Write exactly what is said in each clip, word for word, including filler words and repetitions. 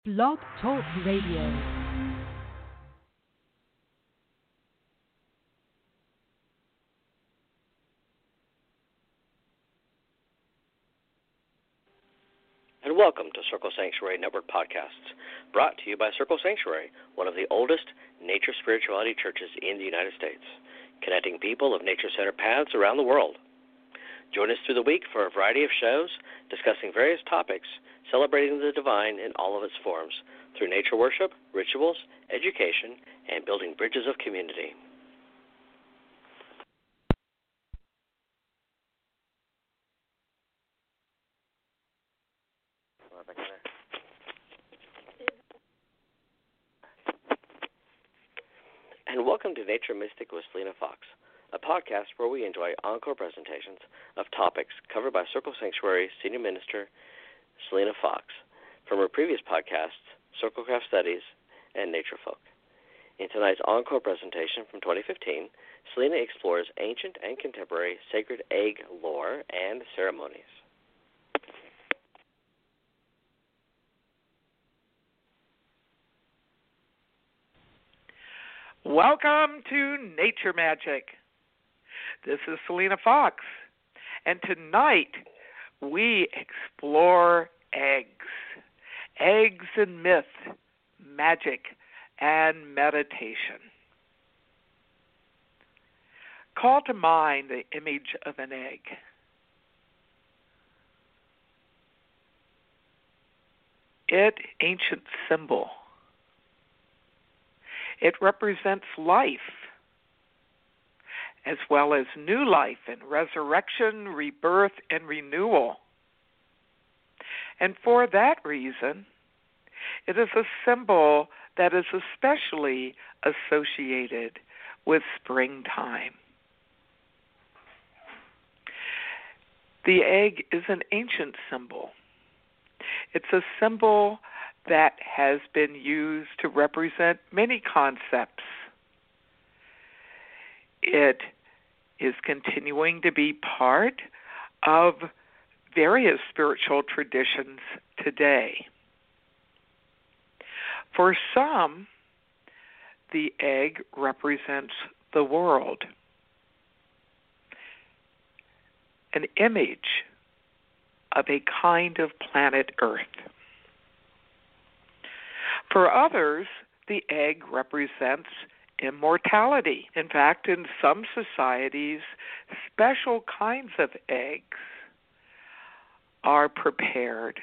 Blog Talk Radio. And welcome to Circle Sanctuary Network Podcasts, brought to you by Circle Sanctuary, one of the oldest nature spirituality churches in the United States, connecting people of nature-centered paths around the world. Join us through the week for a variety of shows discussing various topics, celebrating the divine in all of its forms, through nature worship, rituals, education, and building bridges of community. And welcome to Nature Mystic with Selena Fox, a podcast where we enjoy encore presentations of topics covered by Circle Sanctuary Senior Minister Selena Fox from her previous podcasts, Circlecraft Studies and Nature Folk. In tonight's encore presentation from twenty fifteen, Selena explores ancient and contemporary sacred egg lore and ceremonies. Welcome to Nature Magic. This is Selena Fox, and tonight we explore eggs. Eggs and myth, magic, and meditation. Call to mind the image of an egg. It, ancient symbol. It represents life, as well as new life and resurrection, rebirth, and renewal. And for that reason, it is a symbol that is especially associated with springtime. The egg is an ancient symbol. It's a symbol that has been used to represent many concepts. It is continuing to be part of various spiritual traditions today. For some, the egg represents the world, an image of a kind of planet Earth. For others, the egg represents immortality. In fact, in some societies, special kinds of eggs are prepared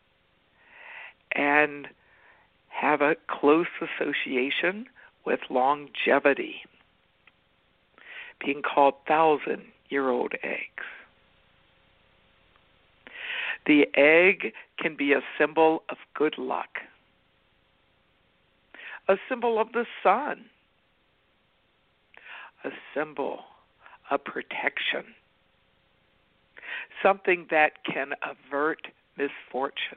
and have a close association with longevity, being called thousand-year-old eggs. The egg can be a symbol of good luck, a symbol of the sun, a symbol of protection, something that can avert misfortune.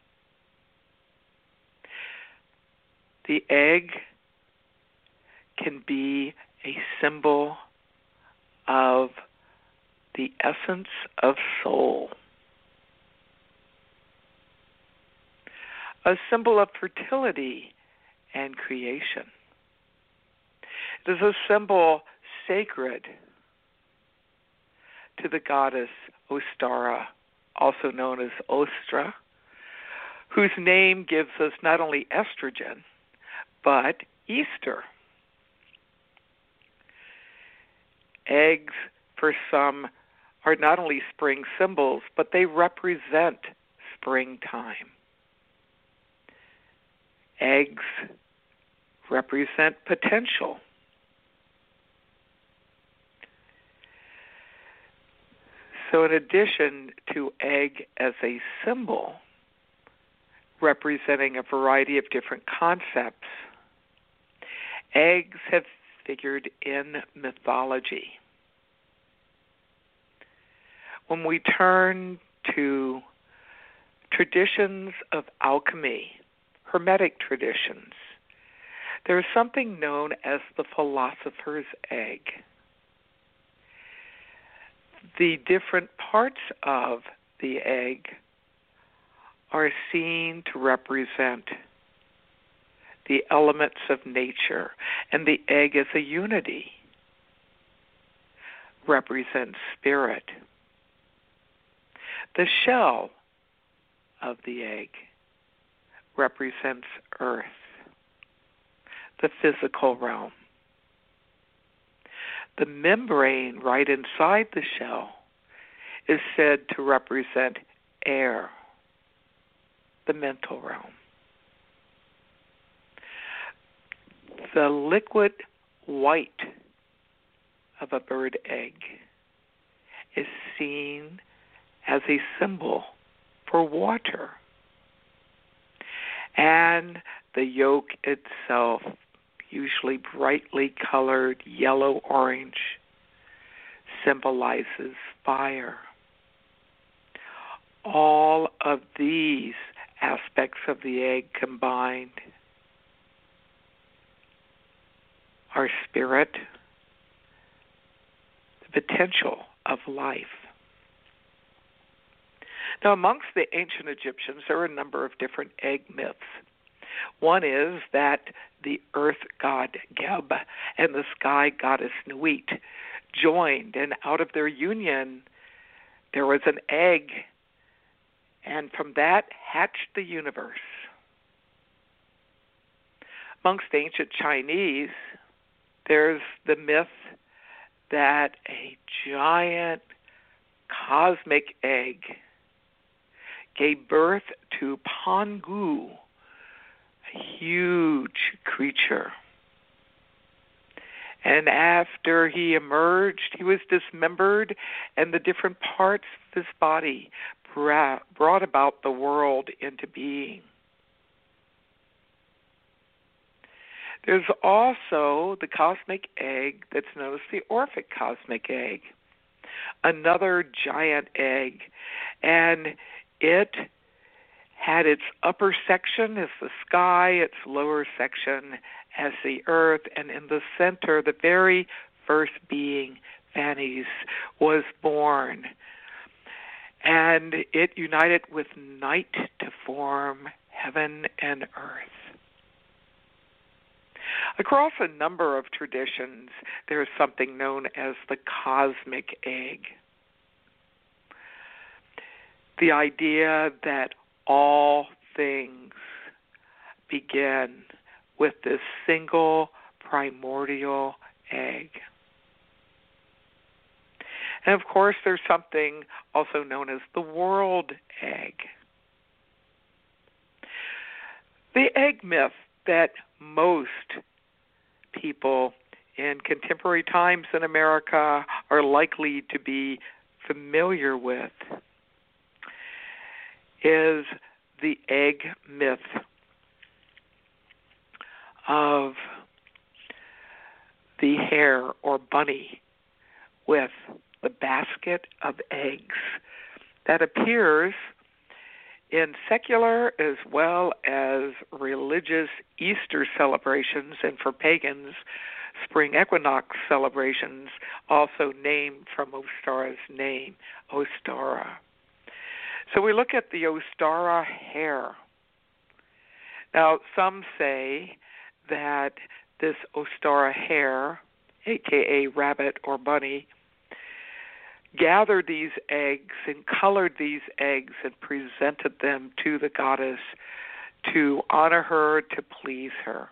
The egg can be a symbol of the essence of soul, a symbol of fertility and creation. It is a symbol sacred to the goddess Ostara, also known as Ostra, whose name gives us not only estrogen, but Easter. Eggs, for some, are not only spring symbols, but they represent springtime. Eggs represent potential. So in addition to egg as a symbol representing a variety of different concepts, eggs have figured in mythology. When we turn to traditions of alchemy, Hermetic traditions, there is something known as the philosopher's egg. The different parts of the egg are seen to represent the elements of nature, and the egg as a unity represents spirit. The shell of the egg represents earth, the physical realm. The membrane right inside the shell is said to represent air, the mental realm. The liquid white of a bird egg is seen as a symbol for water. And the yolk itself, usually brightly colored yellow-orange, symbolizes fire. All of these aspects of the egg combined are spirit, the potential of life. Now, amongst the ancient Egyptians, there are a number of different egg myths. One is that the earth god Geb and the sky goddess Nuit joined, and out of their union, there was an egg, and from that hatched the universe. Amongst ancient Chinese, there's the myth that a giant cosmic egg gave birth to Pangu, a huge creature. And after he emerged, he was dismembered, and the different parts of his body brought about the world into being. There's also the cosmic egg that's known as the Orphic cosmic egg, another giant egg, and it had its upper section as the sky, its lower section as the earth, and in the center, the very first being, Phanes, was born. And it united with night to form heaven and earth. Across a number of traditions, there is something known as the cosmic egg. The idea that all things begin with this single primordial egg. And of course, there's something also known as the world egg. The egg myth that most people in contemporary times in America are likely to be familiar with is the egg myth of the hare or bunny with the basket of eggs that appears in secular as well as religious Easter celebrations, and for pagans, spring equinox celebrations, also named from Ostara's name, Ostara. So we look at the Ostara hare. Now, some say that this Ostara hare, a k a rabbit or bunny, gathered these eggs and colored these eggs and presented them to the goddess to honor her, to please her.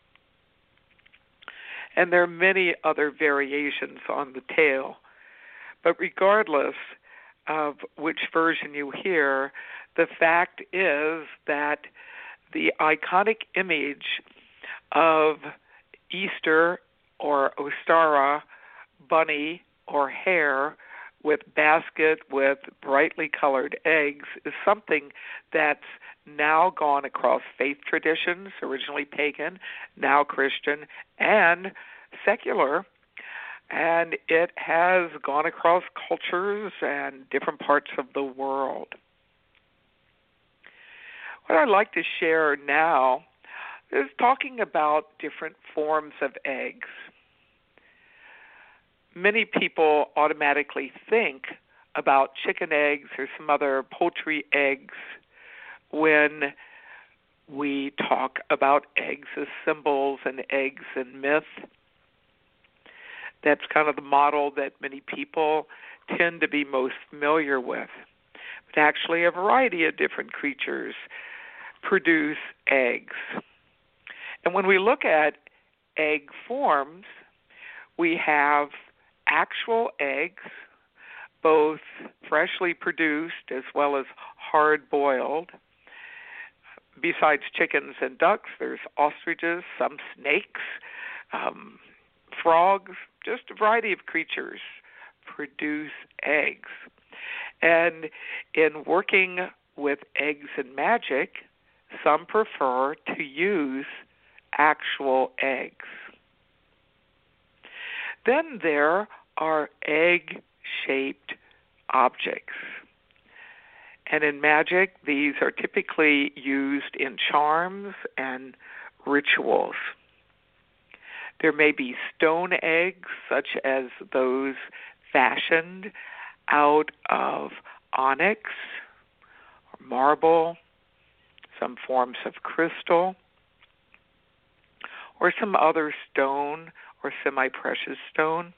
And there are many other variations on the tale, but regardless of which version you hear, the fact is that the iconic image of Easter or Ostara, bunny or hare with basket with brightly colored eggs is something that's now gone across faith traditions, originally pagan, now Christian, and secular. And it has gone across cultures and different parts of the world. What I'd like to share now is talking about different forms of eggs. Many people automatically think about chicken eggs or some other poultry eggs when we talk about eggs as symbols and eggs and myth. That's kind of the model that many people tend to be most familiar with. But actually, a variety of different creatures produce eggs. And when we look at egg forms, we have actual eggs, both freshly produced as well as hard-boiled. Besides chickens and ducks, there's ostriches, some snakes, um, frogs, just a variety of creatures produce eggs. And in working with eggs and magic, some prefer to use actual eggs. Then there are egg-shaped objects. And in magic, these are typically used in charms and rituals. There may be stone eggs, such as those fashioned out of onyx or marble, some forms of crystal, or some other stone or semi-precious stone.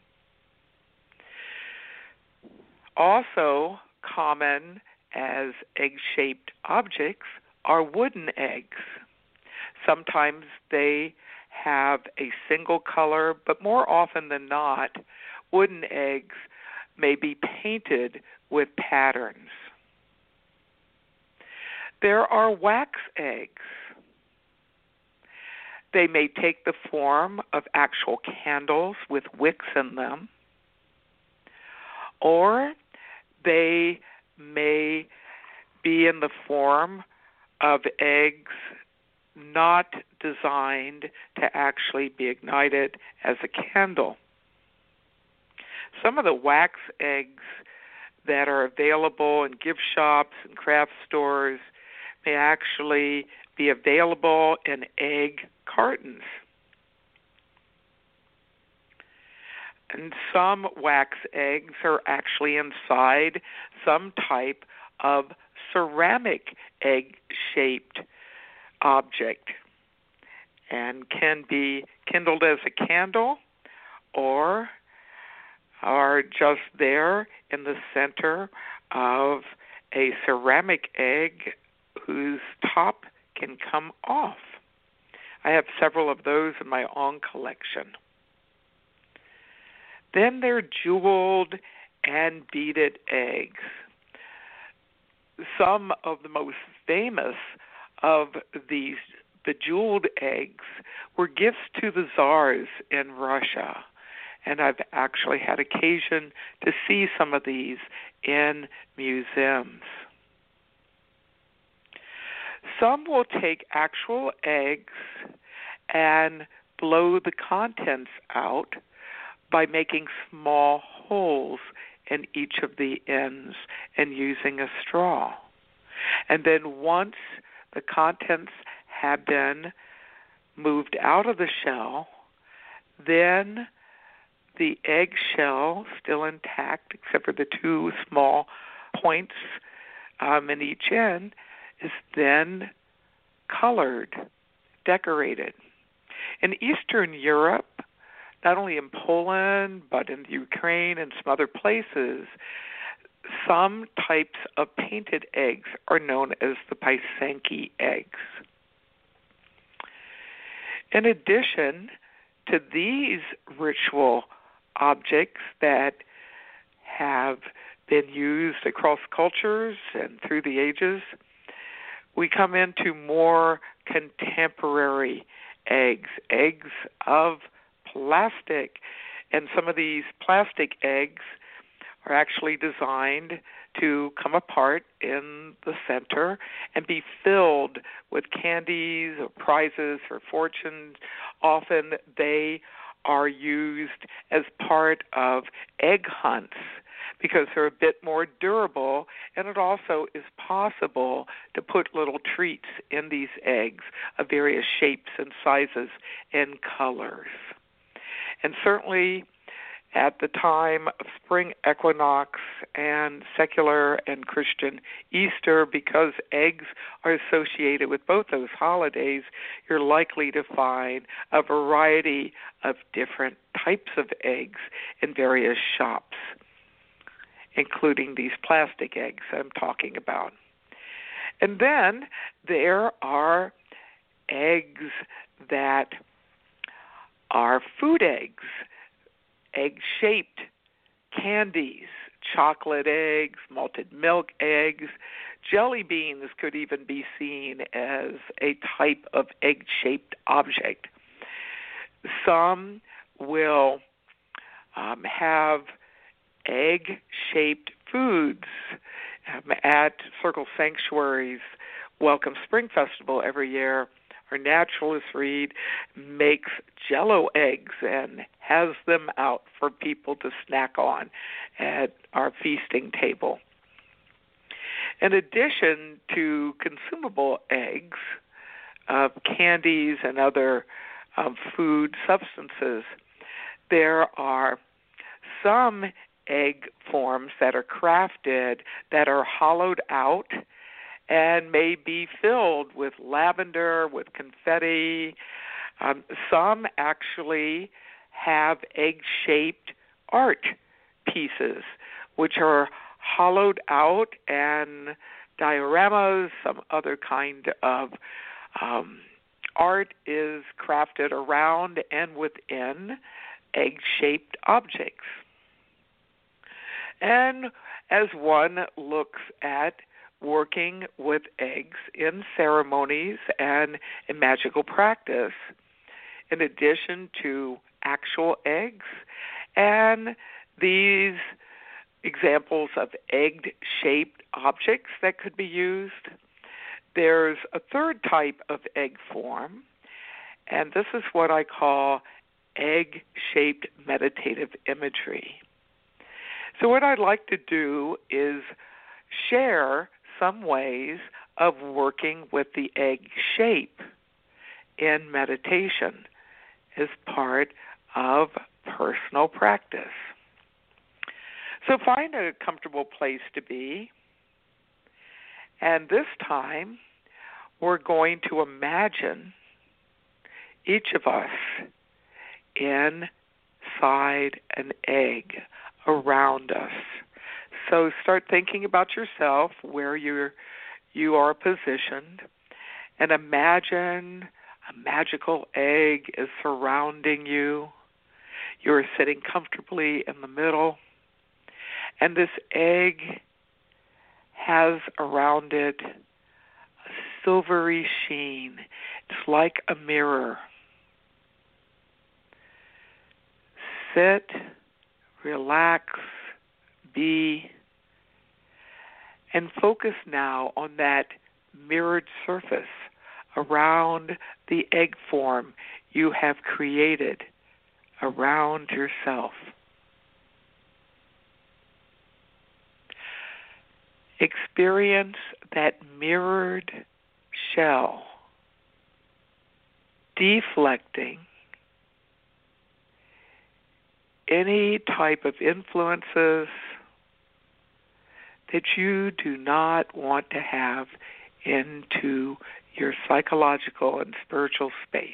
Also common as egg-shaped objects are wooden eggs. Sometimes they have a single color, but more often than not, wooden eggs may be painted with patterns. There are wax eggs. They may take the form of actual candles with wicks in them, or they may be in the form of eggs not designed to actually be ignited as a candle. Some of the wax eggs that are available in gift shops and craft stores may actually be available in egg cartons. And some wax eggs are actually inside some type of ceramic egg-shaped object and can be kindled as a candle or are just there in the center of a ceramic egg whose top can come off. I have several of those in my own collection. Then there are jeweled and beaded eggs. Some of the most famous of these bejeweled eggs were gifts to the czars in Russia, and I've actually had occasion to see some of these in museums. Some will take actual eggs and blow the contents out by making small holes in each of the ends and using a straw. And then once the contents have been moved out of the shell, then the egg shell, still intact except for the two small points um, in each end, is then colored, decorated. In Eastern Europe, not only in Poland, but in Ukraine and some other places, some types of painted eggs are known as the Pysanky eggs. In addition to these ritual objects that have been used across cultures and through the ages, we come into more contemporary eggs, eggs of plastic. And some of these plastic eggs are actually designed to come apart in the center and be filled with candies or prizes or fortunes. Often they are used as part of egg hunts because they're a bit more durable, and it also is possible to put little treats in these eggs of various shapes and sizes and colors. And certainly at the time of spring equinox and secular and Christian Easter, because eggs are associated with both those holidays, you're likely to find a variety of different types of eggs in various shops, including these plastic eggs I'm talking about. And then there are eggs that are food eggs, egg-shaped candies, chocolate eggs, malted milk eggs. Jelly beans could even be seen as a type of egg-shaped object. Some will um, have egg-shaped foods. Um, at Circle Sanctuary's Welcome Spring Festival every year, our naturalist Reed makes Jell-O eggs and has them out for people to snack on at our feasting table. In addition to consumable eggs, uh, candies and other um, food substances, there are some egg forms that are crafted that are hollowed out and may be filled with lavender, with confetti. Um, some actually have egg-shaped art pieces, which are hollowed out, and dioramas, some other kind of um, art is crafted around and within egg-shaped objects. And as one looks at working with eggs in ceremonies and in magical practice, in addition to actual eggs and these examples of egg-shaped objects that could be used, there's a third type of egg form, and this is what I call egg-shaped meditative imagery. So what I'd like to do is share some ways of working with the egg shape in meditation as part of personal practice. So find a comfortable place to be, and this time we're going to imagine each of us inside an egg around us. So start thinking about yourself, where you're, you are positioned, and imagine a magical egg is surrounding you. You're sitting comfortably in the middle, and this egg has around it a silvery sheen. It's like a mirror. Sit, relax, be, and focus now on that mirrored surface around the egg form you have created around yourself. Experience that mirrored shell deflecting any type of influences that you do not want to have into your psychological and spiritual space.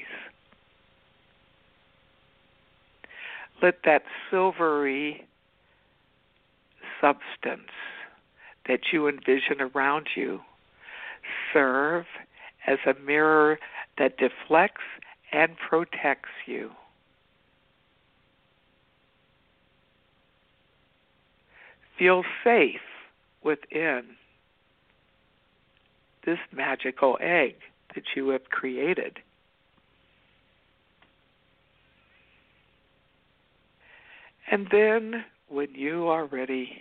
Let that silvery substance that you envision around you serve as a mirror that deflects and protects you. Feel safe within this magical egg that you have created. And then, when you are ready,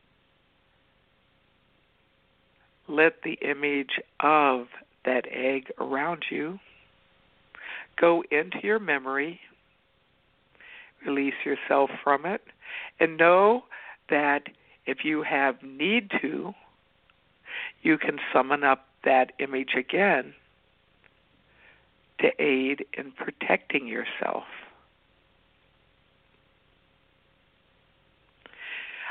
let the image of that egg around you go into your memory, release yourself from it, and know that if you have need to, you can summon up that image again to aid in protecting yourself.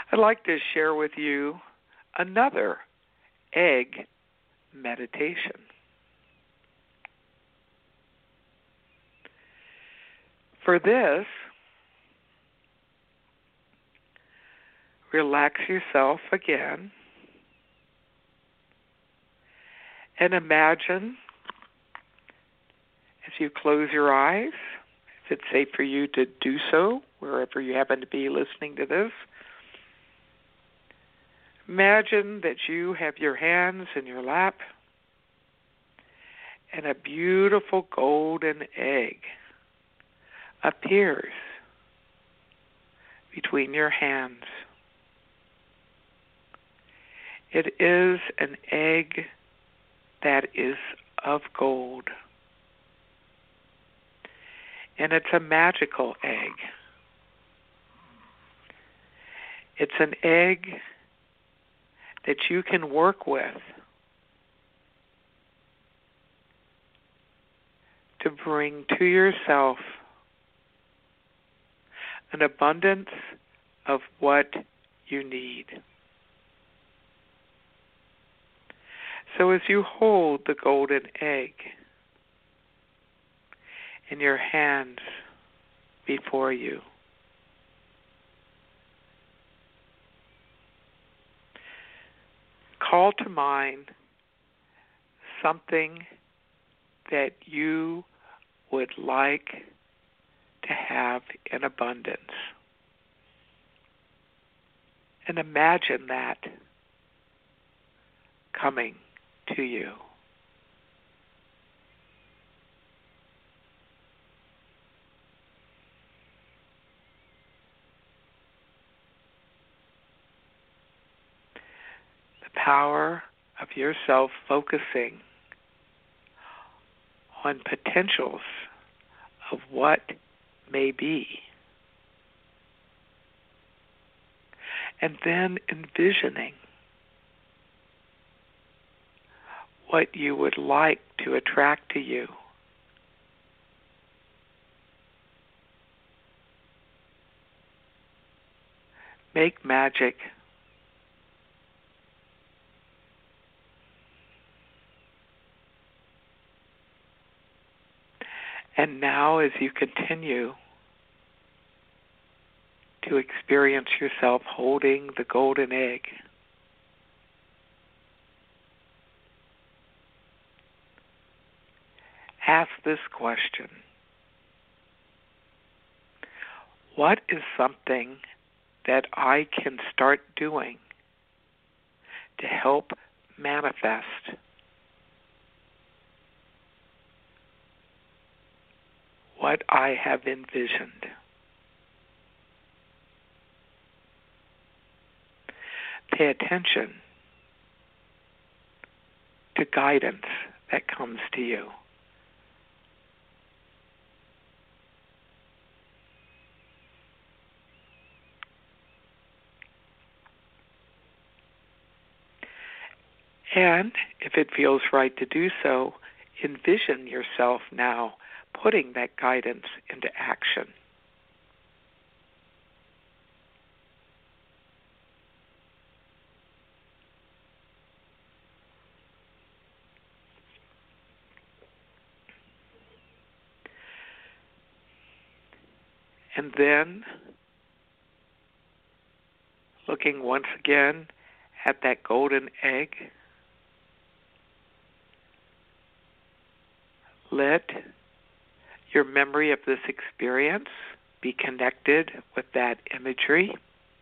I'd like to share with you another egg meditation. For this, relax yourself again and imagine, as you close your eyes, if it's safe for you to do so, wherever you happen to be listening to this, imagine that you have your hands in your lap and a beautiful golden egg appears between your hands. It is an egg that is of gold. And it's a magical egg. It's an egg that you can work with to bring to yourself an abundance of what you need. So as you hold the golden egg in your hands before you, call to mind something that you would like to have in abundance. And imagine that coming to you. The power of yourself focusing on potentials of what may be. And then envisioning what you would like to attract to you. Make magic. And now as you continue to experience yourself holding the golden egg, ask this question: what is something that I can start doing to help manifest what I have envisioned? Pay attention to guidance that comes to you. And if it feels right to do so, envision yourself now putting that guidance into action. And then, looking once again at that golden egg, let your memory of this experience be connected with that imagery.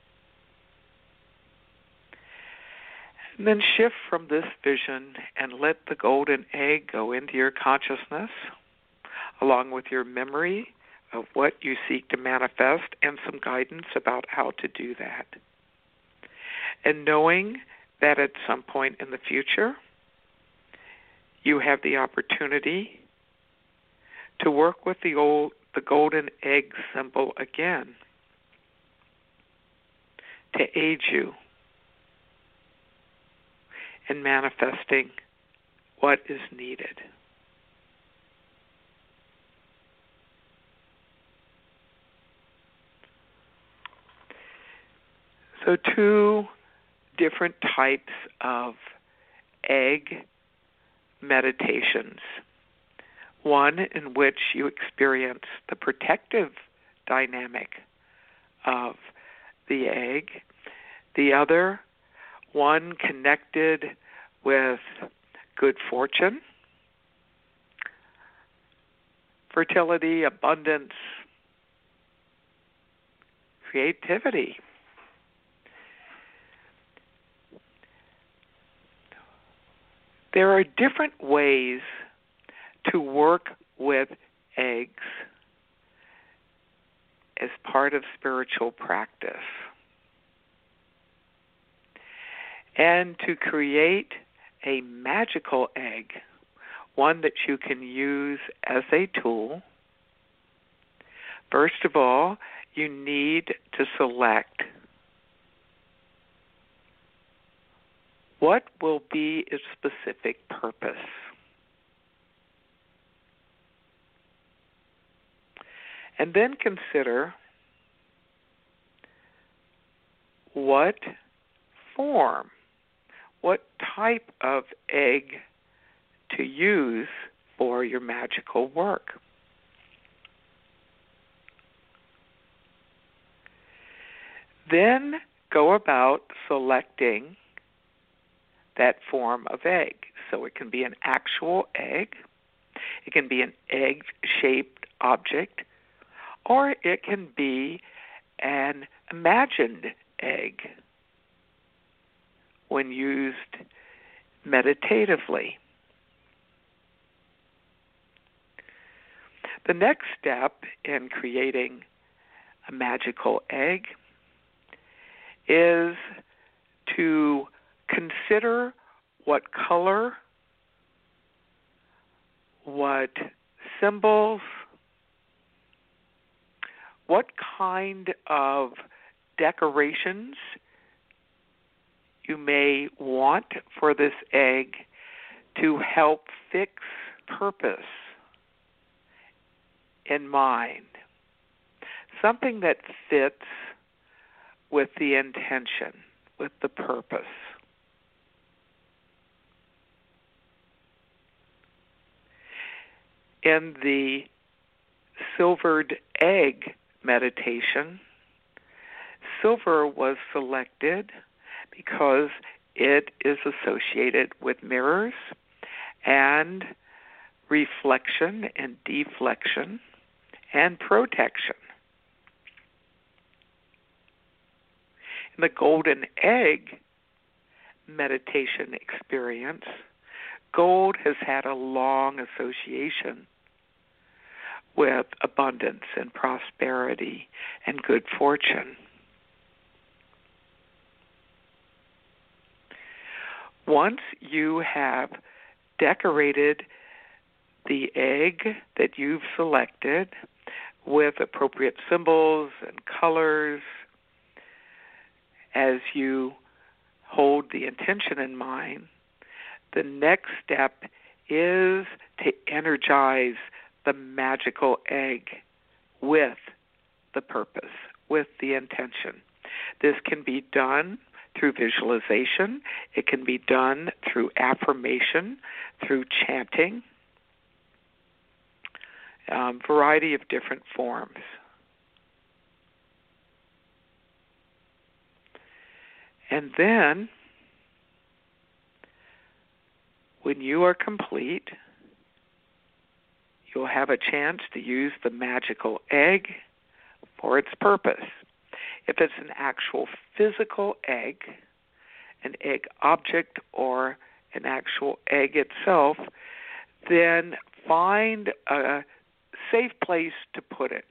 And then shift from this vision and let the golden egg go into your consciousness, along with your memory of what you seek to manifest and some guidance about how to do that. And knowing that at some point in the future, you have the opportunity to work with the old, the golden egg symbol again to aid you in manifesting what is needed. So So two different types of egg meditations. One in which you experience the protective dynamic of the egg. The other, one connected with good fortune, fertility, abundance, creativity. There are different ways to work with eggs as part of spiritual practice. And to create a magical egg, one that you can use as a tool, first of all, you need to select what will be its specific purpose. And then consider what form, what type of egg to use for your magical work. Then go about selecting that form of egg. So it can be an actual egg, it can be an egg-shaped object, or it can be an imagined egg when used meditatively. The next step in creating a magical egg is to consider what color, what symbols, what kind of decorations you may want for this egg to help fix purpose in mind. Something that fits with the intention, with the purpose. In the silvered egg meditation, silver was selected because it is associated with mirrors and reflection and deflection and protection. In the golden egg meditation experience, gold has had a long association with abundance and prosperity and good fortune. Once you have decorated the egg that you've selected with appropriate symbols and colors, as you hold the intention in mind, the next step is to energize the magical egg with the purpose, with the intention. This can be done through visualization. It can be done through affirmation, through chanting, a variety of different forms. And then, when you are complete, you'll have a chance to use the magical egg for its purpose. If it's an actual physical egg, an egg object, or an actual egg itself, then find a safe place to put it.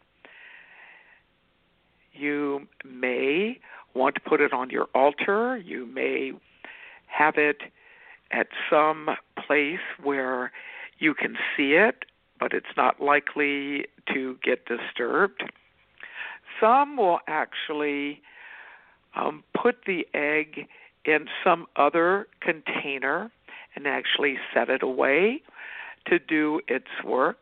You may want to put it on your altar. You may have it at some place where you can see it, but it's not likely to get disturbed. Some will actually um, put the egg in some other container and actually set it away to do its work.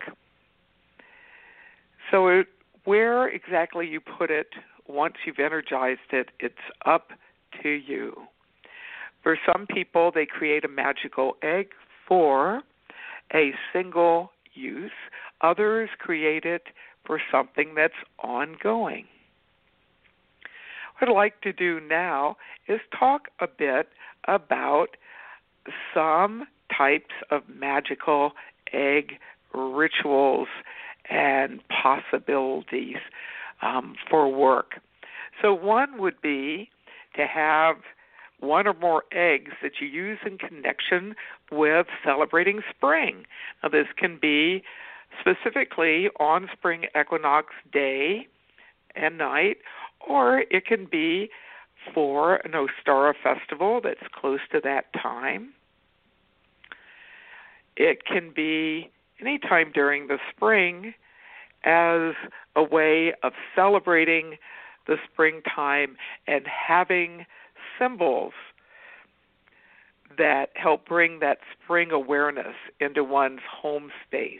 So it, where exactly you put it, once you've energized it, it's up to you. For some people, they create a magical egg for a single use. Others create it for something that's ongoing. What I'd like to do now is talk a bit about some types of magical egg rituals and possibilities um, for work. So one would be to have one or more eggs that you use in connection with celebrating spring. Now, this can be specifically on spring equinox day and night, or it can be for an Ostara festival that's close to that time. It can be any time during the spring as a way of celebrating the springtime and having symbols that help bring that spring awareness into one's home space.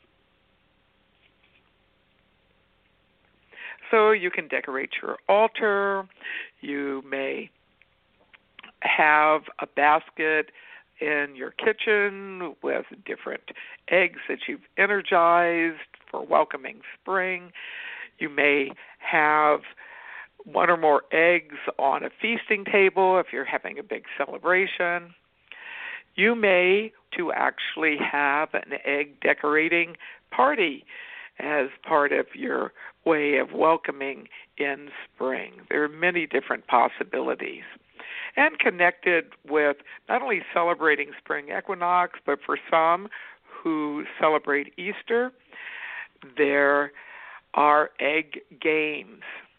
So you can decorate your altar. You may have a basket in your kitchen with different eggs that you've energized for welcoming spring. You may have one or more eggs on a feasting table if you're having a big celebration. You may to actually have an egg decorating party as part of your way of welcoming in spring. There are many different possibilities. And connected with not only celebrating spring equinox, but for some who celebrate Easter, there are egg games.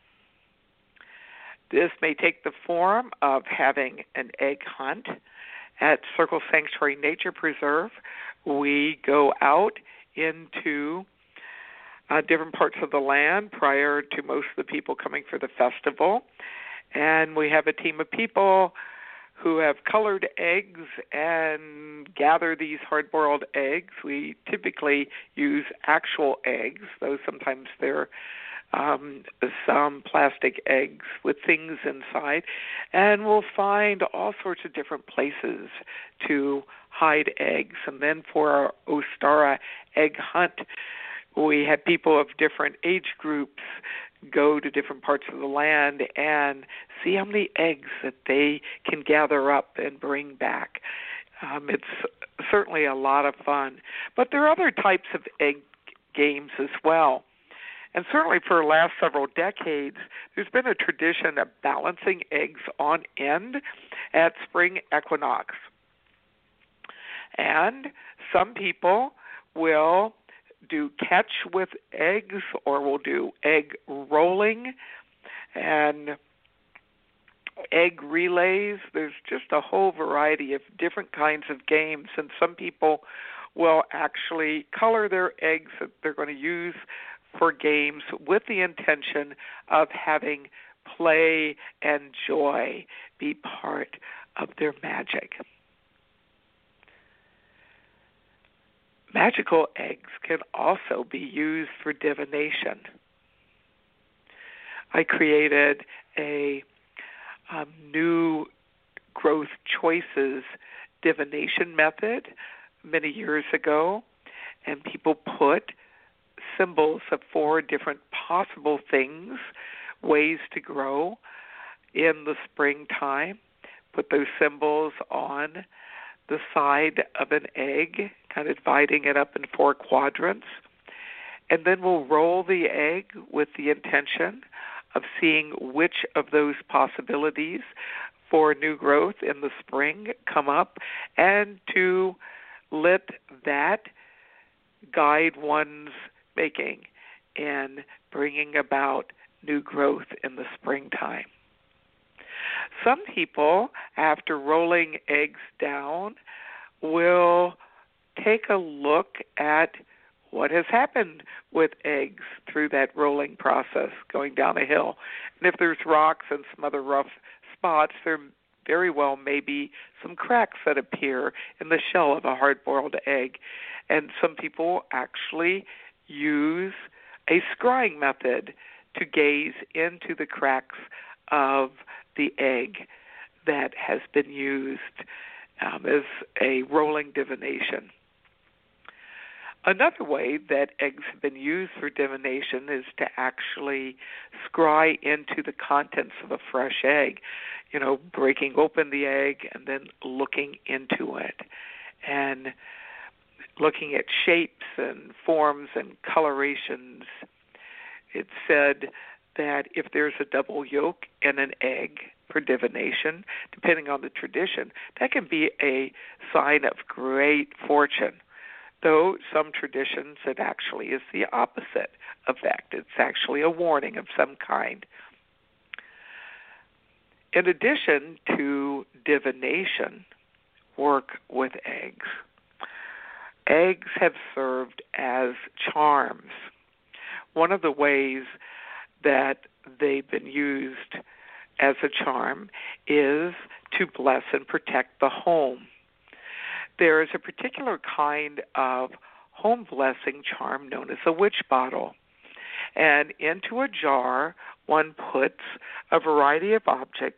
This may take the form of having an egg hunt. At Circle Sanctuary Nature Preserve, we go out into uh, different parts of the land prior to most of the people coming for the festival. And we have a team of people who have colored eggs and gather these hard-boiled eggs. We typically use actual eggs, though sometimes they're um, some plastic eggs with things inside. And we'll find all sorts of different places to hide eggs. And then for our Ostara egg hunt, we have people of different age groups go to different parts of the land and see how many eggs that they can gather up and bring back. Um, it's certainly a lot of fun. But there are other types of egg games as well. And certainly for the last several decades, there's been a tradition of balancing eggs on end at spring equinox. And some people will do catch with eggs, or we'll do egg rolling and egg relays. There's just a whole variety of different kinds of games, and some people will actually color their eggs that they're going to use for games with the intention of having play and joy be part of their magic. Magical eggs can also be used for divination. I created a um, new growth choices divination method many years ago, and people put symbols of four different possible things, ways to grow in the springtime, put those symbols on the side of an egg, kind of dividing it up in four quadrants. And then we'll roll the egg with the intention of seeing which of those possibilities for new growth in the spring come up, and to let that guide one's making in bringing about new growth in the springtime. Some people, after rolling eggs down, will take a look at what has happened with eggs through that rolling process going down a hill. And if there's rocks and some other rough spots, there very well may be some cracks that appear in the shell of a hard-boiled egg. And some people actually use a scrying method to gaze into the cracks of the egg that has been used um, as a rolling divination. Another way that eggs have been used for divination is to actually scry into the contents of a fresh egg, you know, breaking open the egg and then looking into it and looking at shapes and forms and colorations. It's said that if there's a double yolk in an egg for divination, depending on the tradition, that can be a sign of great fortune. Though some traditions, it actually is the opposite effect. It's actually a warning of some kind. In addition to divination, work with eggs, eggs have served as charms. One of the ways that they've been used as a charm is to bless and protect the home. There is a particular kind of home blessing charm known as a witch bottle. And into a jar, one puts a variety of objects.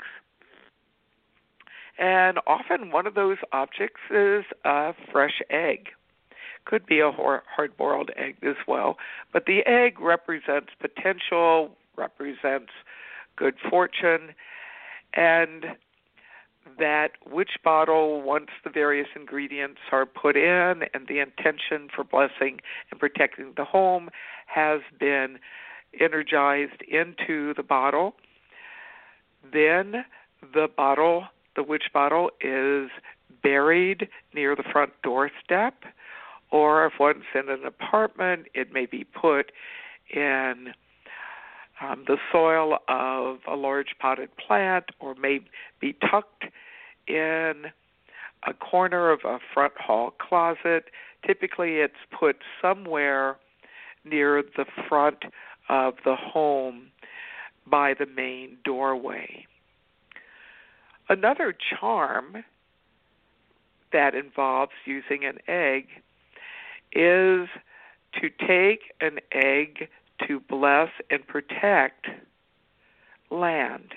And often one of those objects is a fresh egg. Could be a hard-boiled egg as well. But the egg represents potential, represents good fortune, and that witch bottle, once the various ingredients are put in and the intention for blessing and protecting the home has been energized into the bottle, then the bottle, the witch bottle, is buried near the front doorstep, or if one's in an apartment, it may be put in Um, the soil of a large potted plant, or may be tucked in a corner of a front hall closet. Typically, it's put somewhere near the front of the home by the main doorway. Another charm that involves using an egg is to take an egg to bless and protect land.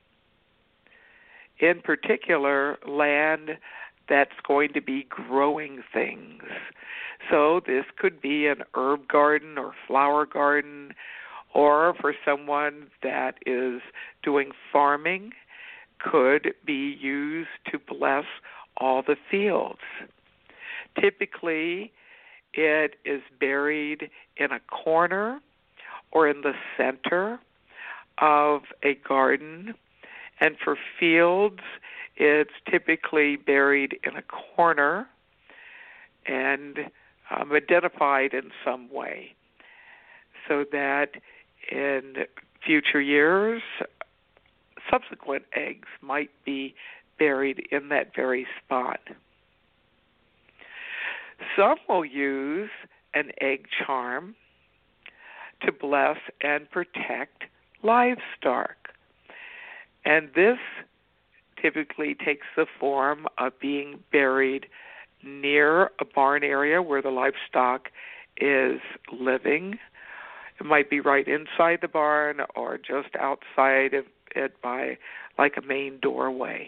In particular, land that's going to be growing things. So this could be an herb garden or flower garden, or for someone that is doing farming, could be used to bless all the fields. Typically, it is buried in a corner or in the center of a garden. And for fields, it's typically buried in a corner and um, identified in some way, so that in future years, subsequent eggs might be buried in that very spot. Some will use an egg charm to bless and protect livestock. And this typically takes the form of being buried near a barn area where the livestock is living. It might be right inside the barn or just outside of it by like a main doorway.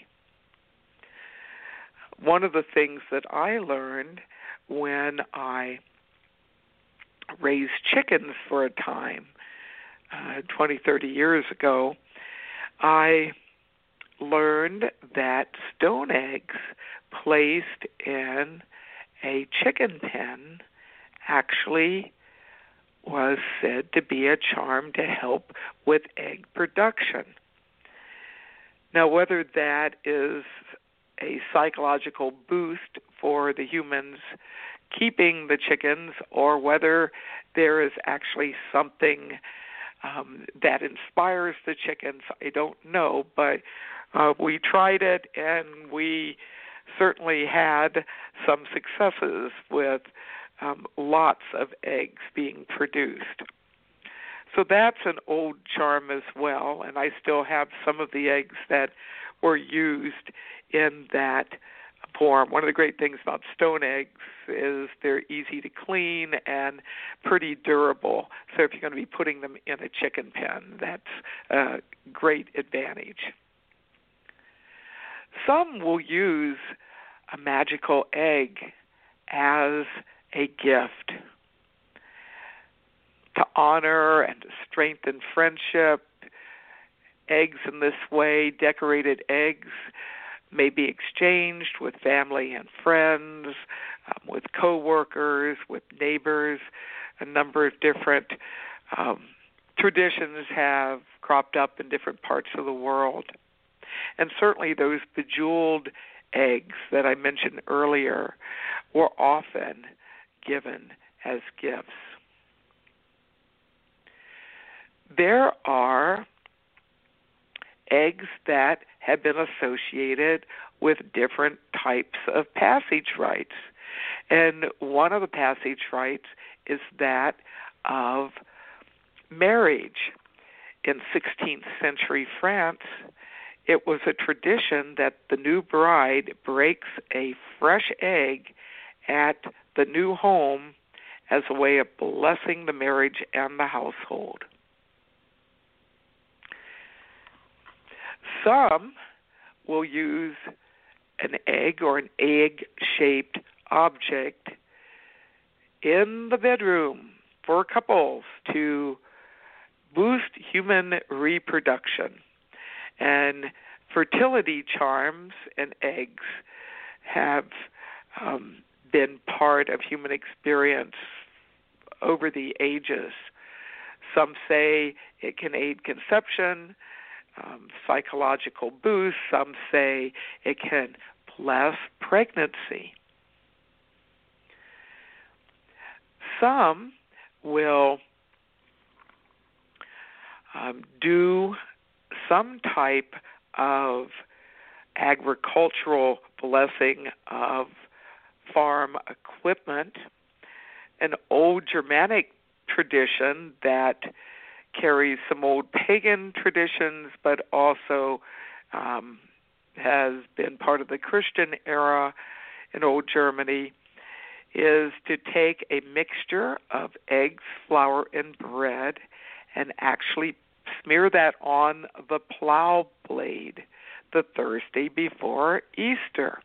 One of the things that I learned when I raised chickens for a time, uh, twenty, thirty years ago, I learned that stone eggs placed in a chicken pen actually was said to be a charm to help with egg production. Now, whether that is a psychological boost for the humans keeping the chickens, or whether there is actually something um, that inspires the chickens, I don't know. But uh, we tried it, and we certainly had some successes with um, lots of eggs being produced. So that's an old charm as well, and I still have some of the eggs that were used in that form. One of the great things about stone eggs is they're easy to clean and pretty durable. So if you're going to be putting them in a chicken pen, that's a great advantage. Some will use a magical egg as a gift to honor and to strengthen friendship. Eggs in this way, decorated eggs, may be exchanged with family and friends, um, with coworkers, with neighbors. A number of different um, traditions have cropped up in different parts of the world. And certainly those bejeweled eggs that I mentioned earlier were often given as gifts. There are eggs that have been associated with different types of passage rites. And one of the passage rites is that of marriage. In sixteenth century France, it was a tradition that the new bride breaks a fresh egg at the new home as a way of blessing the marriage and the household. Some will use an egg or an egg-shaped object in the bedroom for couples to boost human reproduction. And fertility charms and eggs have um, been part of human experience over the ages. Some say it can aid conception, um, psychological boost. Some say it can bless pregnancy. Some will um, do some type of agricultural blessing of farm equipment. An old Germanic tradition that carries some old pagan traditions, but also um, has been part of the Christian era in old Germany, is to take a mixture of eggs, flour, and bread and actually smear that on the plow blade the Thursday before Easter.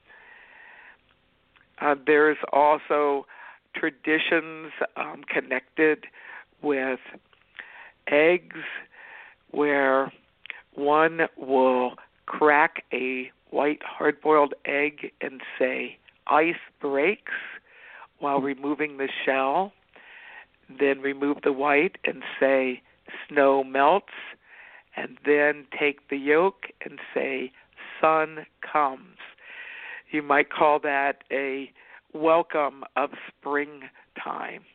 Uh, there's also traditions um, connected with eggs where one will crack a white hard-boiled egg and say, "Ice breaks," while removing the shell. Then remove the white and say, "Snow melts," and then take the yolk and say, "Sun comes." You might call that a welcome of springtime.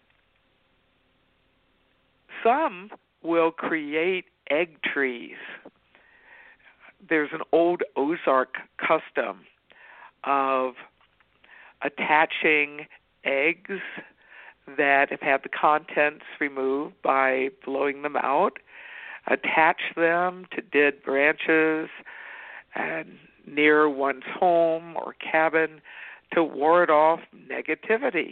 Some will create egg trees. There's an old Ozark custom of attaching eggs that have had the contents removed by blowing them out, attach them to dead branches and near one's home or cabin to ward off negativity.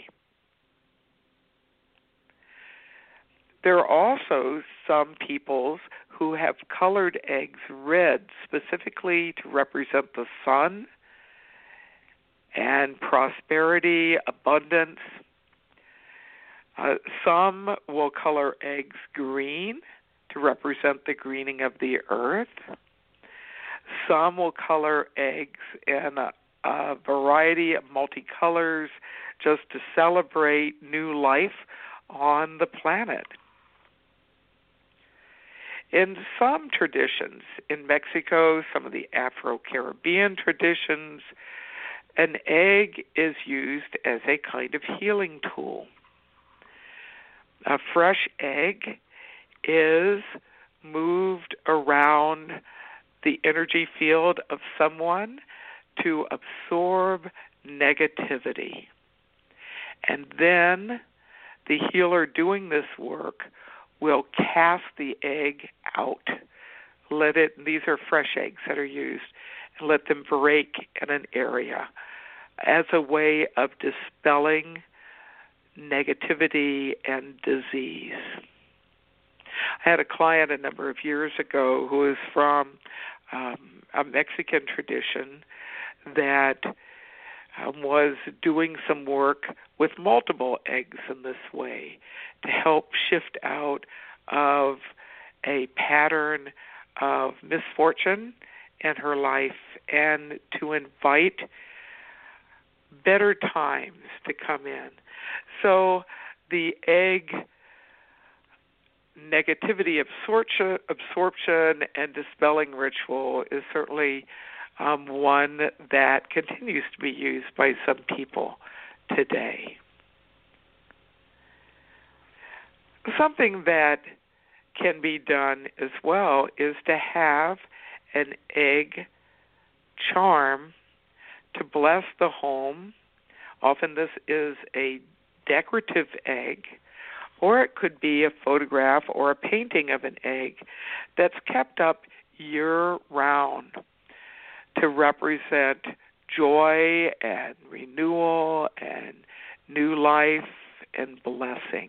There are also some peoples who have colored eggs red specifically to represent the sun and prosperity, abundance. Uh, some will color eggs green to represent the greening of the earth. Some will color eggs in a, a variety of multicolors just to celebrate new life on the planet. In some traditions, in Mexico, some of the Afro-Caribbean traditions, an egg is used as a kind of healing tool. A fresh egg is moved around the energy field of someone to absorb negativity. And then the healer doing this work will cast the egg out. Let it, these are fresh eggs that are used, and let them break in an area as a way of dispelling negativity and disease. I had a client a number of years ago who is from um, a Mexican tradition that um, was doing some work with multiple eggs in this way to help shift out of a pattern of misfortune in her life and to invite better times to come in. So the egg negativity absorption, absorption and dispelling ritual is certainly um, one that continues to be used by some people today. Something that can be done as well is to have an egg charm to bless the home. Often this is a decorative egg, or it could be a photograph or a painting of an egg that's kept up year-round to represent joy and renewal and new life and blessing.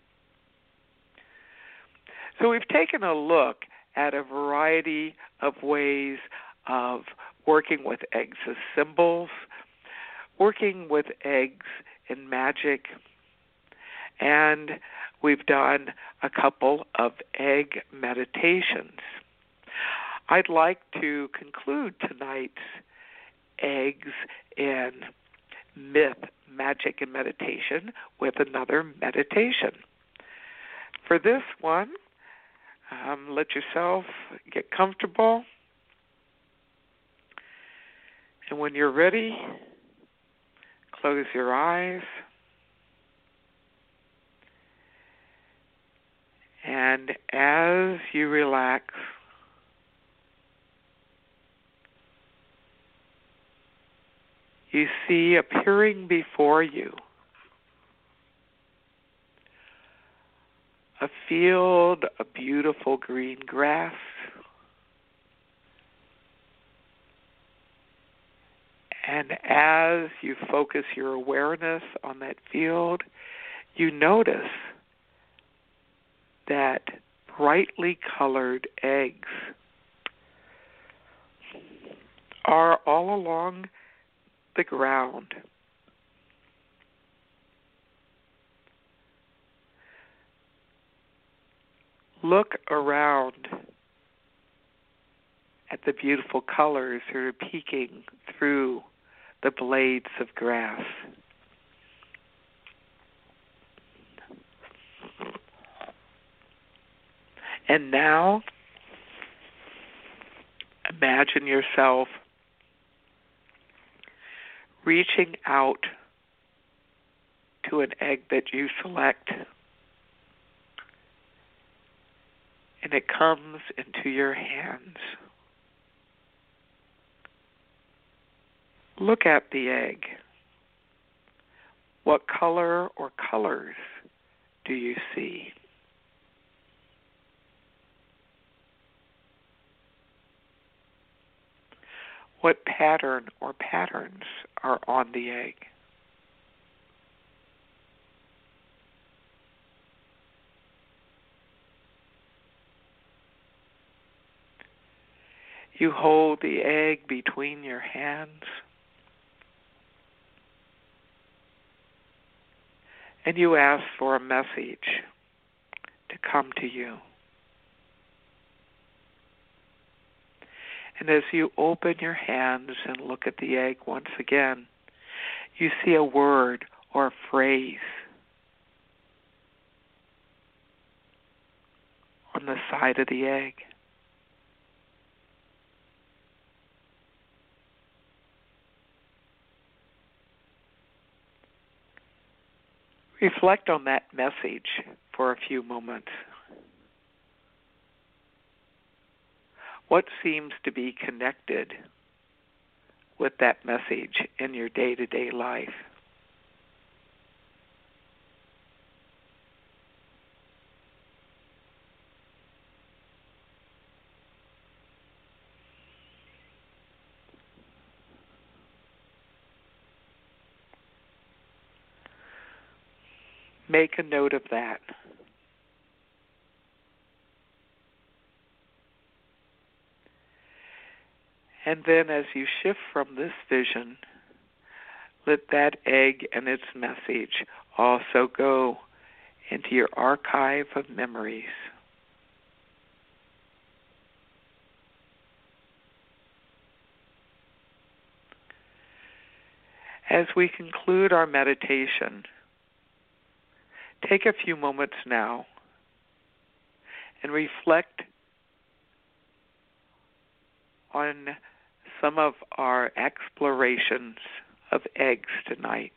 So we've taken a look at a variety of ways of working with eggs as symbols, working with eggs in magic, and we've done a couple of egg meditations. I'd like to conclude tonight's Eggs in Myth, Magic, and Meditation with another meditation. For this one, um, let yourself get comfortable. And when you're ready, close your eyes. And as you relax, you see appearing before you a field of beautiful green grass, and as you focus your awareness on that field, you notice that brightly colored eggs are all along the ground. Look around at the beautiful colors that are peeking through the blades of grass. And now, imagine yourself reaching out to an egg that you select, and it comes into your hands. Look at the egg. What color or colors do you see? What pattern or patterns are on the egg? You hold the egg between your hands, and you ask for a message to come to you. And as you open your hands and look at the egg once again, you see a word or a phrase on the side of the egg. Reflect on that message for a few moments. What seems to be connected with that message in your day-to-day life? Make a note of that. And then as you shift from this vision, let that egg and its message also go into your archive of memories. As we conclude our meditation, take a few moments now and reflect on some of our explorations of eggs tonight.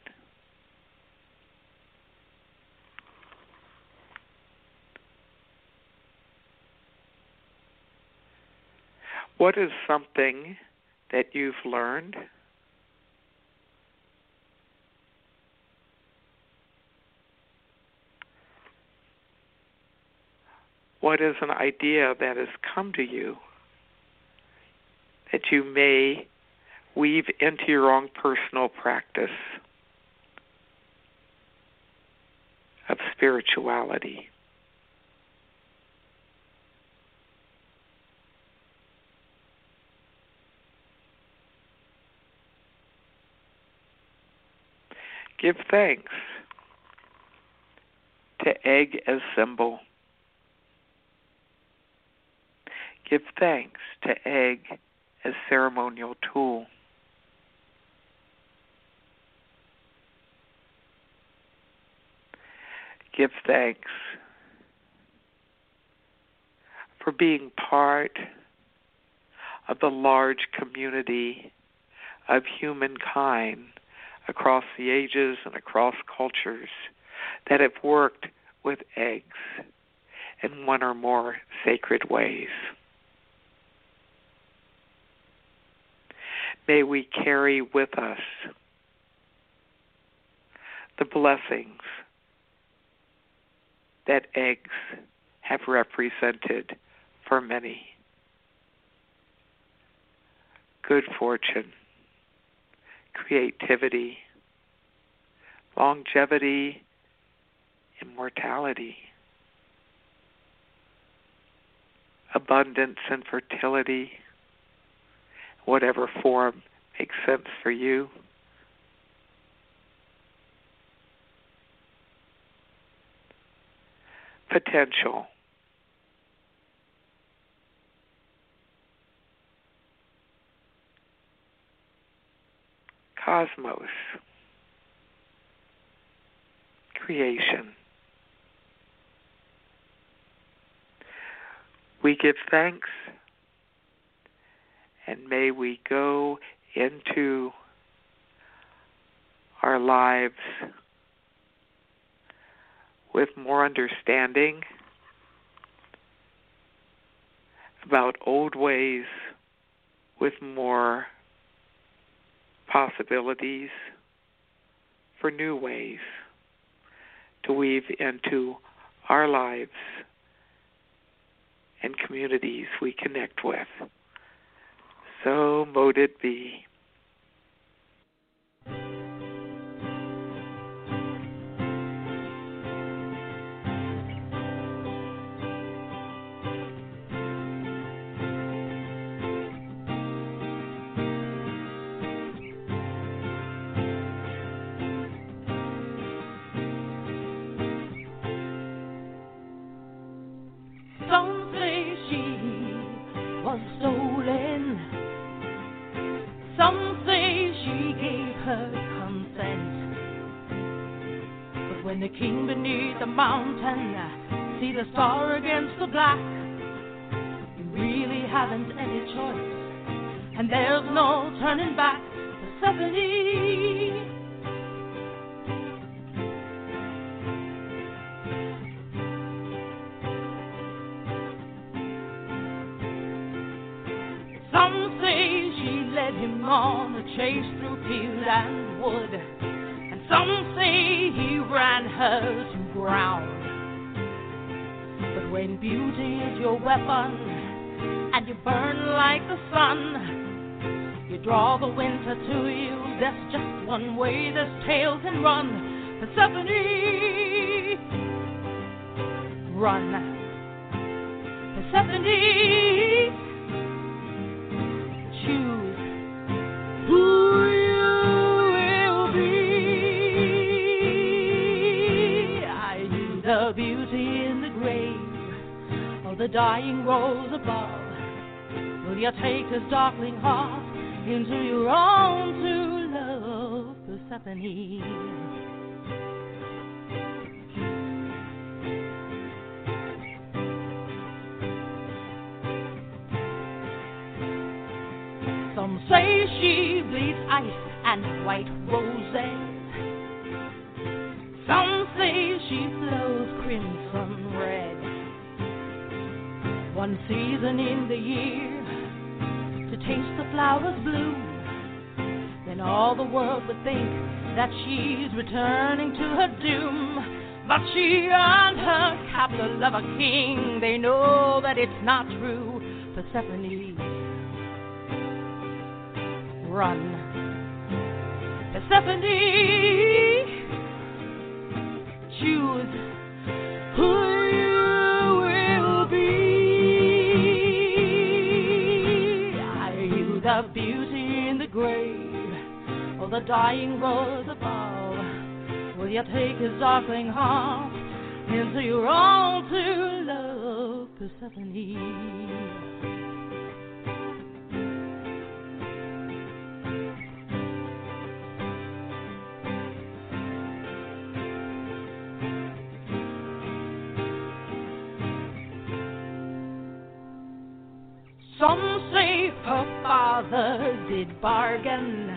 What is something that you've learned? What is an idea that has come to you that you may weave into your own personal practice of spirituality? Give thanks to egg as symbol. Give thanks to egg as ceremonial tool. Give thanks for being part of the large community of humankind across the ages and across cultures that have worked with eggs in one or more sacred ways. May we carry with us the blessings that eggs have represented for many. Good fortune, creativity, longevity, immortality, abundance and fertility, whatever form makes sense for you. Potential. Cosmos. Creation. We give thanks, and may we go into our lives with more understanding about old ways, with more possibilities for new ways to weave into our lives and communities we connect with. So mote it be. Some say she was stolen. Some say she gave her consent. But when the king beneath the mountain see the star against the black, you really haven't any choice, and there's no turning back. Persephone, some say she led him on a chase through field and wood, and some say he ran her to ground. But when beauty is your weapon and you burn like the sun, you draw the winter to you. There's just one way this tale can run. Persephone, run. Persephone, choose. the dying rose above? Will you take his darkling heart into your own true love, Persephone? Some say she bleeds ice and white roses. Some say she flows crimson red. One season in the year to taste the flowers bloom, then all the world would think that she's returning to her doom. But she earned her capital of a king. They know that it's not true, Persephone. Run, Persephone. Choose who you will be. Are you the beauty in the grave, or the dying rose above? Will you take his darkling heart into your own true love, Persephone? Some say her father did bargain.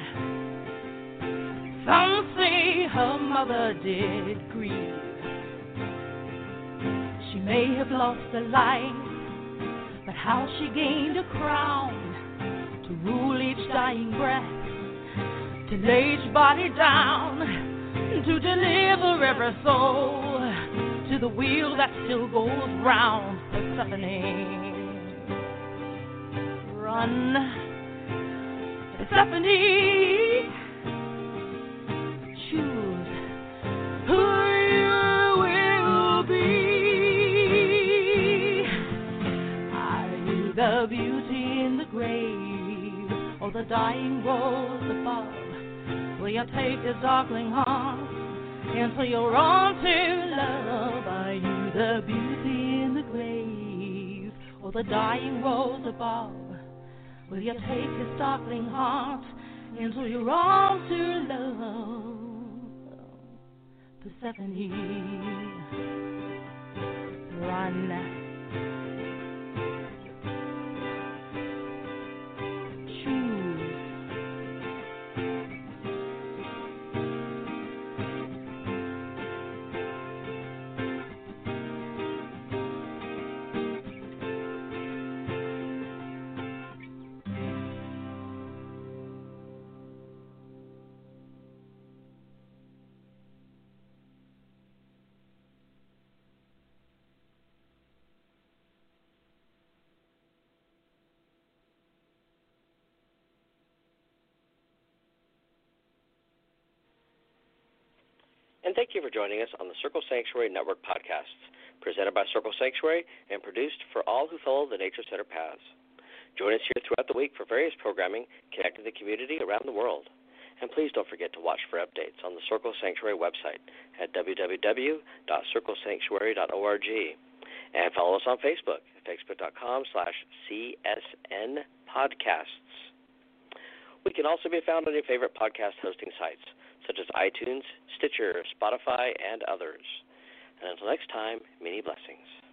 Some say her mother did grieve. She may have lost a life, but how she gained a crown to rule each dying breath, to lay each body down, to deliver every soul to the wheel that still goes round, Persephone. Run, Persephone. Choose who you will be. Are you the beauty in the grave, or the dying rose above? Will you take his darkling heart into your own true love? Are you the beauty in the grave, or the dying rose above? Will you take his darkling heart into your arms to love, Persephone? Run, choose. And thank you for joining us on the Circle Sanctuary Network podcasts, presented by Circle Sanctuary and produced for all who follow the Nature Center paths. Join us here throughout the week for various programming connecting the community around the world. And please don't forget to watch for updates on the Circle Sanctuary website at w w w dot circle sanctuary dot org. And follow us on Facebook at facebook.com slash CSN podcasts. We can also be found on your favorite podcast hosting sites, such as iTunes, Stitcher, Spotify, and others. And until next time, many blessings.